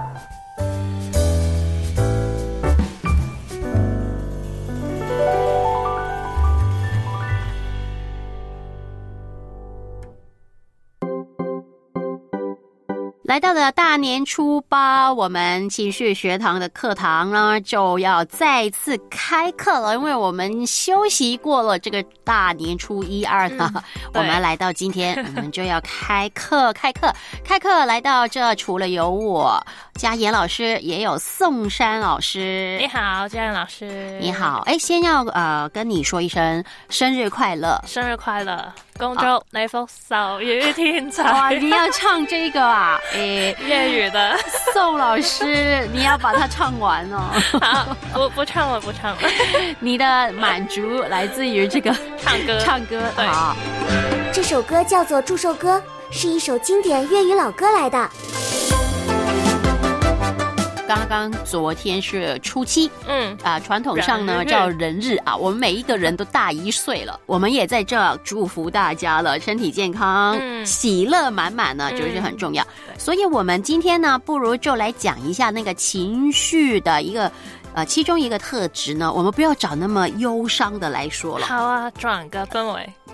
来到了大年初八，我们情绪学堂的课堂呢就要再次开课了，因为我们休息过了这个大年初一二呢、嗯、我们来到今天我们就要开课开课开课来到这，除了有我嘉妍老师，也有宋珊老师。 你好，嘉妍老师。 你好。哎，先要呃跟你说一声生日快乐， 生日快乐，恭祝你福壽與天齊。 哇，你要唱这个啊？诶， 粤语的。 宋老师，你要把它唱完哦。 好，不不唱了，不唱了。 你的满足来自于这个唱歌， 唱歌。好， 这首歌叫做《祝寿歌》，是一首经典粤语老歌来的。 刚刚昨天是初七， 嗯啊，传统上呢叫人日啊，我们每一个人都大一岁了，我们也在这祝福大家了，身体健康，嗯、喜乐满满呢，就是很重要。嗯、所以我们今天呢，不如就来讲一下那个情绪的一个。呃，其中一个特质呢，我们不要找那么忧伤的来说了。 好啊，转个氛围。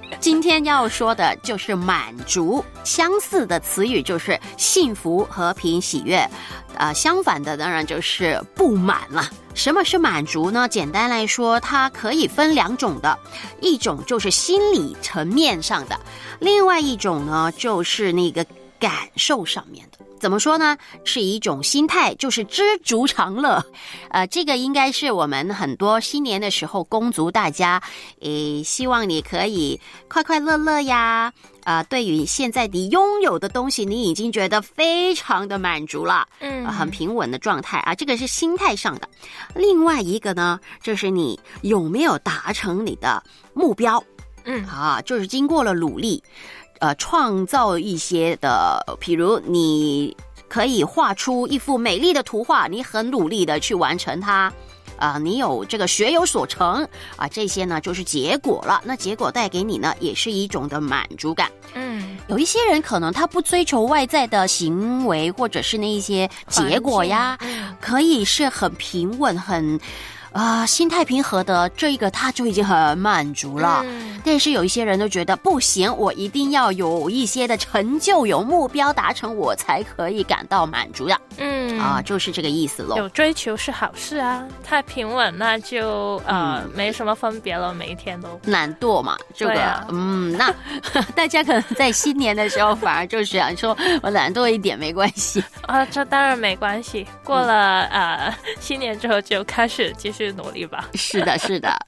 今天要说的就是满足，相似的词语就是幸福、和平、喜悦，呃，相反的当然就是不满了。什么是满足呢？简单来说，它可以分两种的，一种就是心理层面上的，另外一种呢就是那个感受上面的。怎么说呢？是一种心态，就是知足常乐。呃，这个应该是我们很多新年的时候恭祝大家，诶，希望你可以快快乐乐呀。啊、呃，对于现在你拥有的东西，你已经觉得非常的满足了，嗯、呃，很平稳的状态啊，这个是心态上的。另外一个呢，就是你有没有达成你的目标，嗯，啊，就是经过了努力。呃，创造一些的，比如你可以画出一幅美丽的图画，你很努力的去完成它，啊、呃，你有这个学有所成啊、呃，这些呢就是结果了。那结果带给你呢，也是一种的满足感。嗯，有一些人可能他不追求外在的行为或者是那一些结果呀，可以是很平稳很。啊、呃，心态平和的这个他就已经很满足了、嗯、但是有一些人都觉得不行，我一定要有一些的成就，有目标达成，我才可以感到满足的。嗯啊、呃，就是这个意思咯。 有追求是好事啊，太平稳那就呃、嗯、没什么分别了，每一天都懒惰嘛，这个、啊、嗯，那大家可能在新年的时候反而就想说我懒惰一点没关系啊，这当然没关系，过了、嗯、呃新年之后就开始继续努力吧。 是的，是的。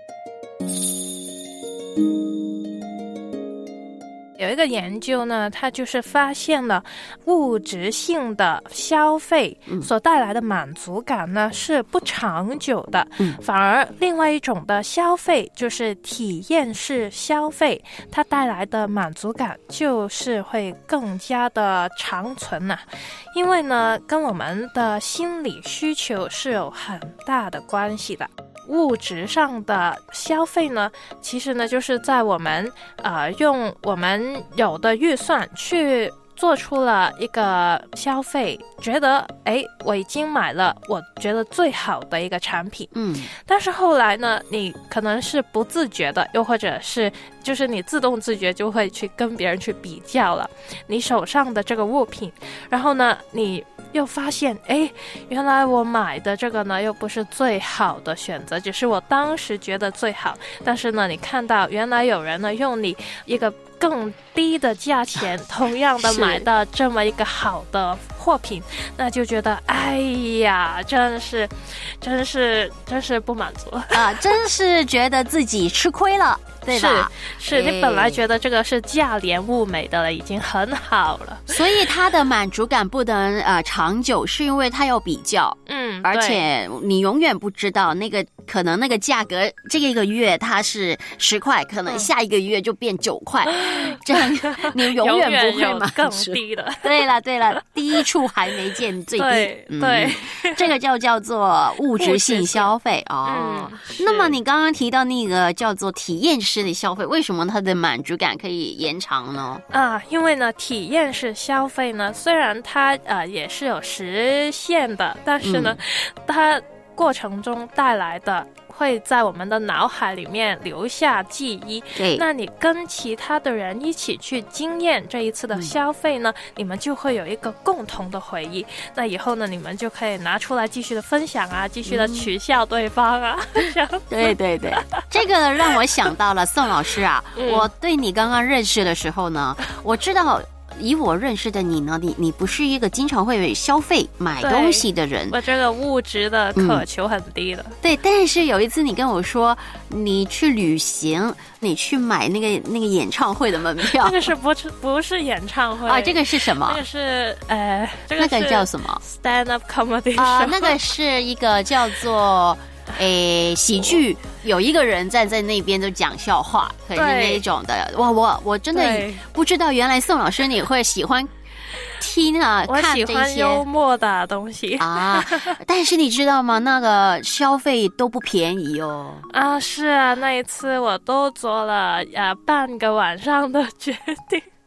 有一个研究呢，它就是发现了物质性的消费所带来的满足感呢、嗯、是不长久的、嗯、反而另外一种的消费就是体验式消费，它带来的满足感就是会更加的长存啊。因为呢跟我们的心理需求是有很大的关系的。物质上的消费呢，其实呢就是在我们呃用我们有的预算去做出了一个消费，觉得诶我已经买了我觉得最好的一个产品，嗯，但是后来呢你可能是不自觉的，又或者是就是你自动自觉就会去跟别人去比较了你手上的这个物品，然后呢你又发现诶原来我买的这个呢又不是最好的选择，只是我当时觉得最好，但是呢你看到原来有人呢用你一个更低的价钱同样的买到这么一个好的货品，那就觉得哎呀真是真是真是不满足啊，真是觉得自己吃亏了，对吧？ 是是、哎、你本来觉得这个是价廉物美的了，已经很好了， 所以它的满足感不能呃长久，是因为它有比较，嗯，而且你永远不知道那个可能那个价格这个一个月它是十块，可能下一个月就变九块、嗯、这样你永远不会满足， 更低的。 对了对了，低处还没见最低， 对、嗯、对， 这个就叫做物质性消费哦、嗯。那么你刚刚提到那个叫做体验式的消费，为什么它的满足感可以延长呢？ 啊，因为呢体验式消费呢虽然它呃也是有实现的，但是呢、嗯、它过程中带来的会在我们的脑海里面留下记忆，对，那你跟其他的人一起去经验这一次的消费呢、嗯、你们就会有一个共同的回忆，那以后呢你们就可以拿出来继续的分享啊，继续的取笑对方啊、 嗯、对对对，这个让我想到了宋老师啊、嗯、我对你刚刚认识的时候呢，我知道以我认识的你呢，你你不是一个经常会消费买东西的人， 我这个物质的渴求很低的、嗯、 对，但是有一次你跟我说你去旅行，你去买那个那个演唱会的门票那个是不是不是演唱会啊？这个是什么？ 那个是呃，这个是那个叫什么 ？Stand up comedy 啊、呃，那个是一个叫做诶喜剧，有一个人站在那边就讲笑话，可以那一种的。哇，我我真的不知道原来宋老师你会喜欢听啊， 我喜欢幽默的东西啊。但是你知道吗？那个消费都不便宜哦。 啊，是啊，那一次我都做了呃半个晚上的决定。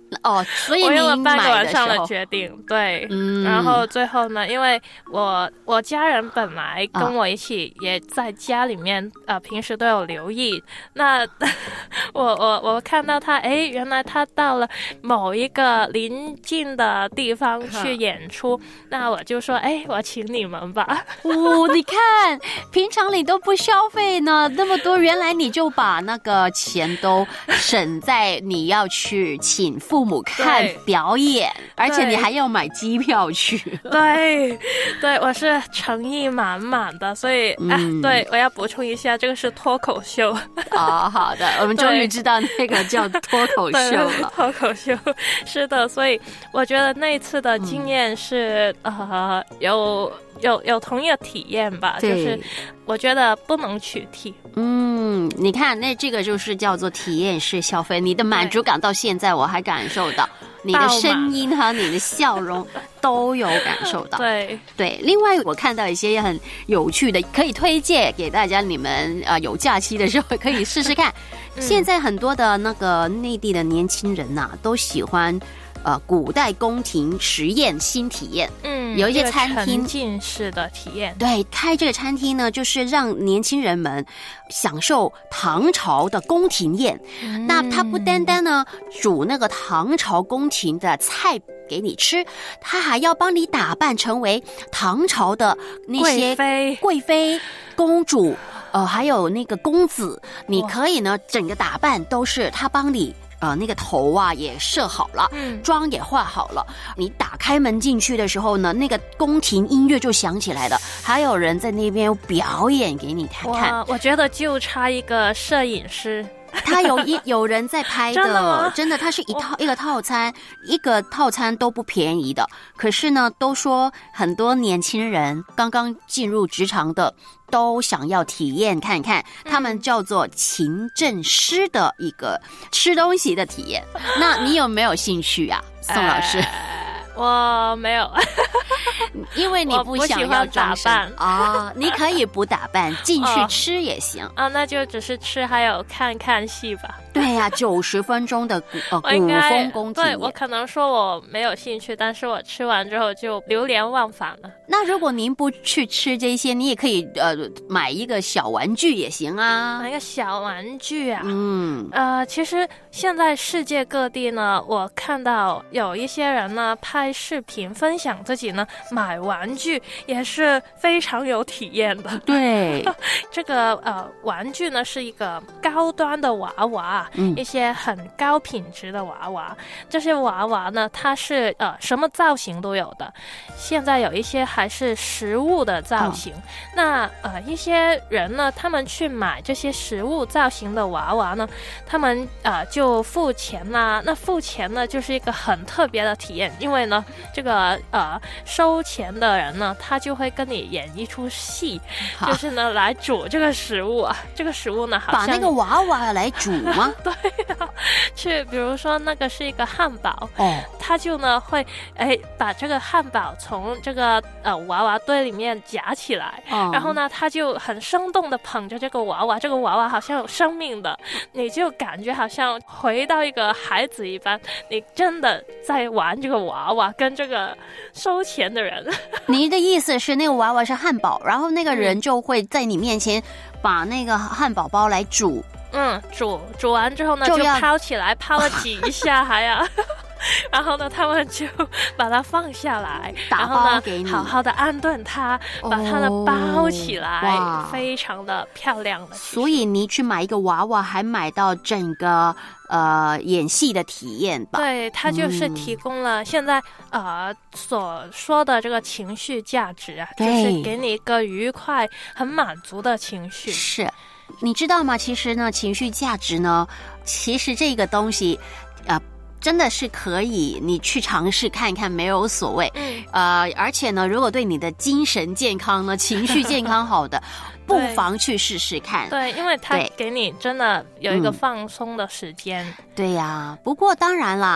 哦，所以我用了您半个晚上买的时候的决定，对， 嗯， 然后最后呢，因为我我家人本来跟我一起也在家里面，啊、呃，平时都有留意，那我我我看到他，哎，原来他到了某一个临近的地方去演出，那我就说，哎，我请你们吧。 哦，你看，平常你都不消费呢，那么多，原来你就把那个钱都省在你要去请父母看表演，而且你还要买机票去。 对，对，我是诚意满满的，所以，嗯、啊，对，我要补充一下，这个是脱口秀。 哦，好的，我们终于知道那个叫脱口秀了。 脱口秀，是的，所以我觉得那次的经验是，嗯、呃，有。有有同一个体验吧，就是我觉得不能取替。 嗯，你看，那这个就是叫做体验式消费，你的满足感到现在我还感受到，你的声音和你的笑容都有感受到。 对对，另外我看到一些很有趣的，可以推荐给大家，你们呃有假期的时候可以试试看。嗯、现在很多的那个内地的年轻人呐、啊，都喜欢。呃，古代宫廷实验新体验， 嗯， 有一些餐厅沉浸式的体验， 对，开这个餐厅呢，就是让年轻人们享受唐朝的宫廷宴。嗯、那他不单单呢煮那个唐朝宫廷的菜给你吃，他还要帮你打扮成为唐朝的那些贵妃、 贵妃、公主，呃，还有那个公子，你可以呢整个打扮都是他帮你。呃，那个头啊也设好了，嗯，妆也化好了。你打开门进去的时候呢，那个宫廷音乐就响起来了，还有人在那边表演给你看看。 我觉得就差一个摄影师。 他有一有人在拍的， 真的吗？ 真的，他是一套一个套餐，一个套餐都不便宜的。可是呢，都说很多年轻人刚刚进入职场的，都想要体验看看，他们叫做勤政师的一个吃东西的体验。那你有没有兴趣啊，宋老师？ 我没有， 因为你不想要打扮啊、哦，你可以不打扮进去吃也行啊、哦，那就只是吃，还有看看戏吧。 对呀、啊，九十分钟的古呃古风宫廷。 对，我可能说我没有兴趣，但是我吃完之后就流连忘返了。 那如果您不去吃这些，你也可以呃买一个小玩具也行啊。 买一个小玩具啊， 嗯， 呃，其实现在世界各地呢，我看到有一些人呢拍视频分享自己呢买玩具，也是非常有体验的。 对， 这个呃玩具呢是一个高端的娃娃。嗯、一些很高品质的娃娃，这些娃娃呢，它是呃什么造型都有的。现在有一些还是实物的造型。哦、那呃一些人呢，他们去买这些实物造型的娃娃呢，他们呃就付钱啦。那付钱呢，就是一个很特别的体验，因为呢，这个呃收钱的人呢，他就会跟你演一出戏，就是呢来煮这个食物啊。这个食物呢，好像把那个娃娃来煮吗？ 对啊，去比如说那个是一个汉堡， 哦， 他就呢会哎把这个汉堡从这个呃娃娃堆里面夹起来，哦，然后呢他就很生动的捧着这个娃娃，这个娃娃好像有生命的，你就感觉好像回到一个孩子一般，你真的在玩这个娃娃跟这个收钱的人。 你的意思是那个娃娃是汉堡，然后那个人就会在你面前把那个汉堡包来煮。 嗯，煮煮完之后呢，就抛起来，抛了几下还要，然后呢，他们就把它放下来， 打包给你， 然后呢，好好的安顿它，把它呢包起来，哦，非常的漂亮的。 所以你去买一个娃娃，还买到整个呃演戏的体验吧？ 对，它就是提供了现在、嗯、呃所说的这个情绪价值啊，就是给你一个愉快、很满足的情绪。 是。你知道吗？其实呢，情绪价值呢，其实这个东西，呃，真的是可以你去尝试看看，没有所谓。 嗯。 呃，而且呢，如果对你的精神健康呢、情绪健康好的，不妨去试试看。 对，因为它给你真的有一个放松的时间。 嗯、对呀、啊，不过当然啦，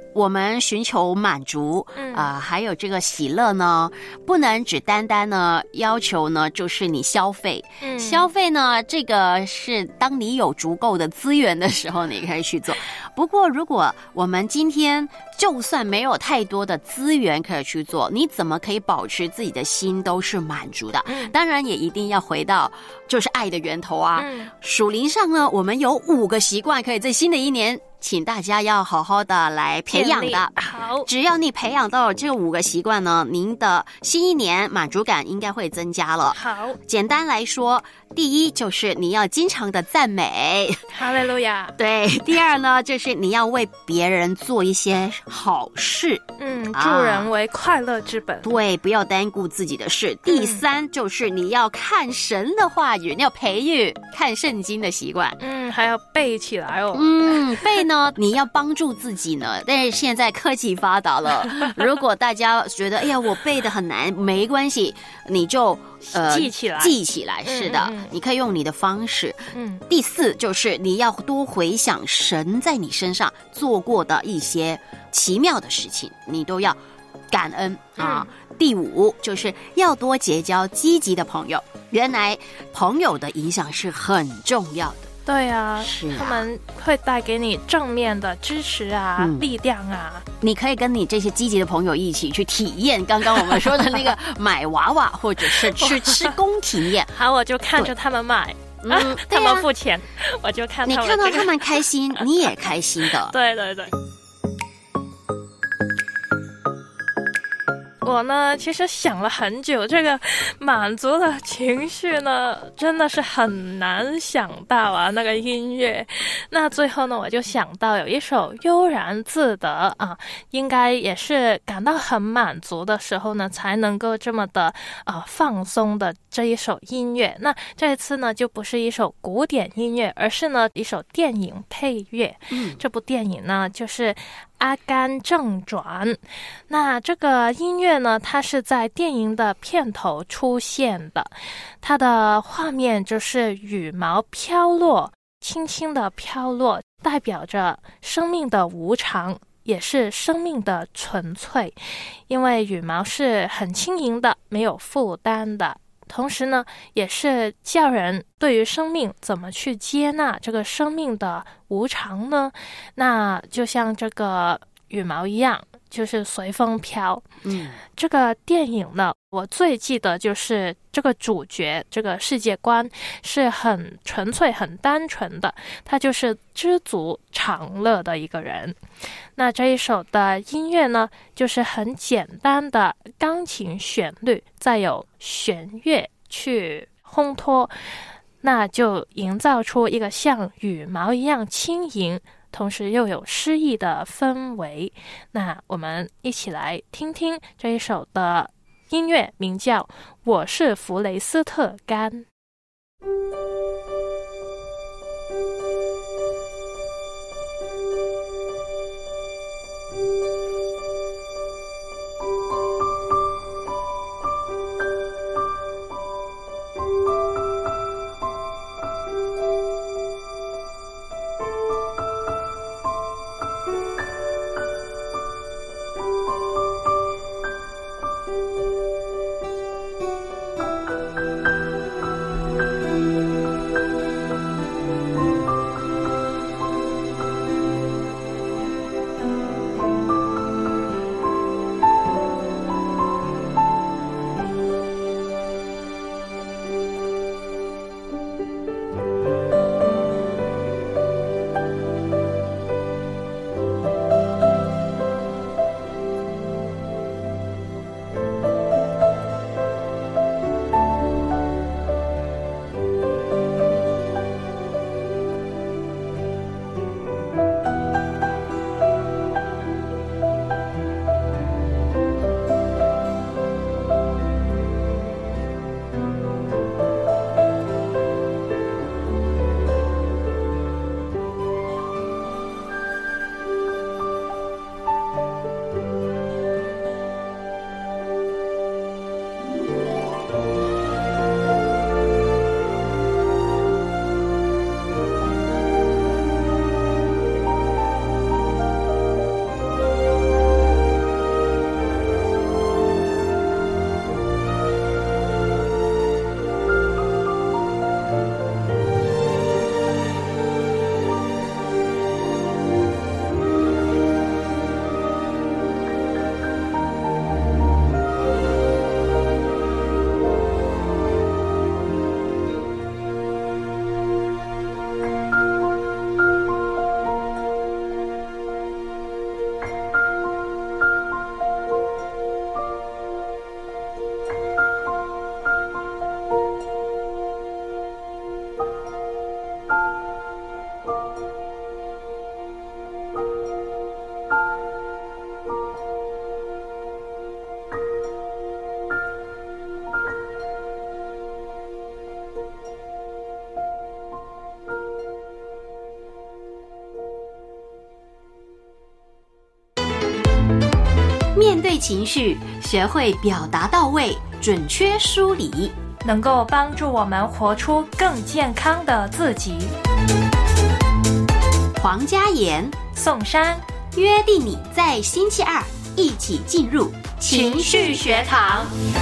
我们寻求满足啊、呃，还有这个喜乐呢，不能只单单呢要求呢，就是你消费。嗯，消费呢，这个是当你有足够的资源的时候，你可以去做。不过，如果我们今天就算没有太多的资源可以去做，你怎么可以保持自己的心都是满足的？嗯、当然，也一定要回到就是爱的源头啊。嗯、属灵上呢，我们有五个习惯可以在新的一年，请大家要好好的来培养的。 好， 只要你培养到这五个习惯呢，您的新一年满足感应该会增加了。 好， 简单来说，第一就是你要经常的赞美， 哈利路亚。 对，第二呢，就是你要为别人做一些好事， 嗯，助人为快乐之本。 啊、对，不要单顾自己的事。嗯、第三就是你要看神的话语，你要培育看圣经的习惯。 嗯，还要背起来哦。 嗯，背呢，你要帮助自己呢。但是现在科技发达了，如果大家觉得哎呀我背得很难，没关系，你就呃记起来， 记起来。是的，嗯嗯你可以用你的方式。嗯，第四就是你要多回想神在你身上做过的一些奇妙的事情，你都要感恩啊。嗯、第五就是要多结交积极的朋友，原来朋友的影响是很重要的。 对啊， 是啊， 他们会带给你正面的支持啊、嗯、力量啊。 你可以跟你这些积极的朋友一起去体验刚刚我们说的那个买娃娃，或者是去吃工体验。 好，我就看着他们买。嗯、啊，他们付钱，我就看他们、 这个。你看到他们开心，你也开心的。 对对对。我呢，其实想了很久，这个满足的情绪呢，真的是很难想到啊。那个音乐，那最后呢，我就想到有一首悠然自得啊，应该也是感到很满足的时候呢，才能够这么的啊放松的这一首音乐。那这次呢，就不是一首古典音乐，而是呢一首电影配乐。嗯，这部电影呢，就是阿甘正传。那这个音乐呢，它是在电影的片头出现的，它的画面就是羽毛飘落，轻轻的飘落，代表着生命的无常，也是生命的纯粹，因为羽毛是很轻盈的，没有负担的，同时呢，也是叫人对于生命怎么去接纳这个生命的无常呢？那就像这个羽毛一样，就是随风飘。嗯，这个电影呢，我最记得就是这个主角，这个世界观是很纯粹、很单纯的，他就是知足常乐的一个人。那这一首的音乐呢，就是很简单的钢琴旋律，再有弦乐去烘托，那就营造出一个像羽毛一样轻盈，同时又有诗意的氛围。那我们一起来听听这一首的音乐，名叫《我是弗雷斯特甘》。 面对情绪，学会表达到位，准确梳理， 能够帮助我们活出更健康的自己。 黄嘉言、 宋珊约定你在星期二一起进入情绪学堂。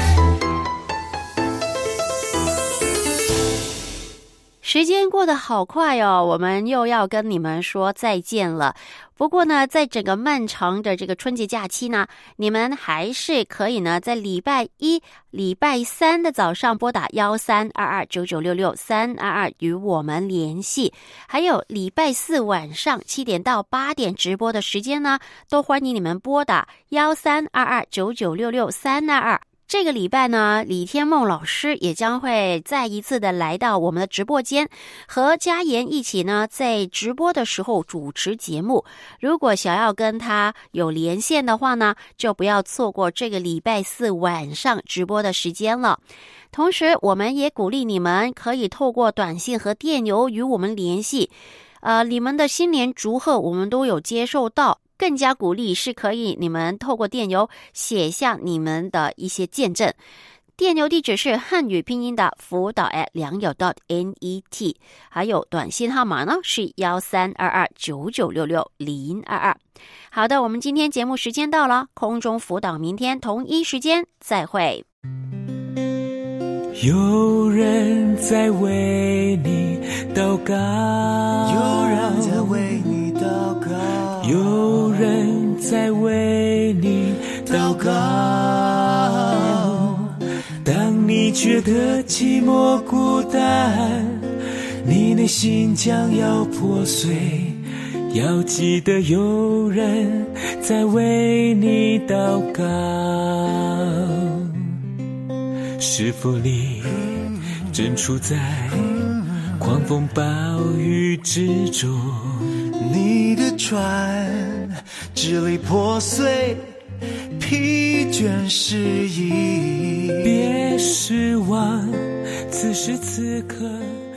时间过得好快哦，我们又要跟你们说再见了。不过呢，在整个漫长的这个春节假期呢，你们还是可以呢，在礼拜一、礼拜三的早上拨打幺三二二九九六六三二二与我们联系。还有礼拜四晚上七点到八点直播的时间呢，都欢迎你们拨打幺三二二九九六六三二二。这个礼拜呢，李天梦老师也将会再一次的来到我们的直播间，和嘉言一起呢，在直播的时候主持节目。如果想要跟他有连线的话呢，就不要错过这个礼拜四晚上直播的时间了。同时，我们也鼓励你们可以透过短信和电邮与我们联系。呃，你们的新年祝贺我们都有接受到。更加鼓励是可以你们透过电邮写下你们的一些见证。电邮地址是汉语拼音的辅导 at 良友 .net， 还有短信号码呢是幺三二二九九六六零二二。好的，我们今天节目时间到了，空中辅导明天同一时间再会。 有人在为你祷告，有人在为你祷告，有人在为你祷告。当你觉得寂寞孤单，你内心将要破碎，要记得有人在为你祷告。是否你正处在狂风暴雨之中？你的船支离破碎，疲倦失意。别失望，此时此刻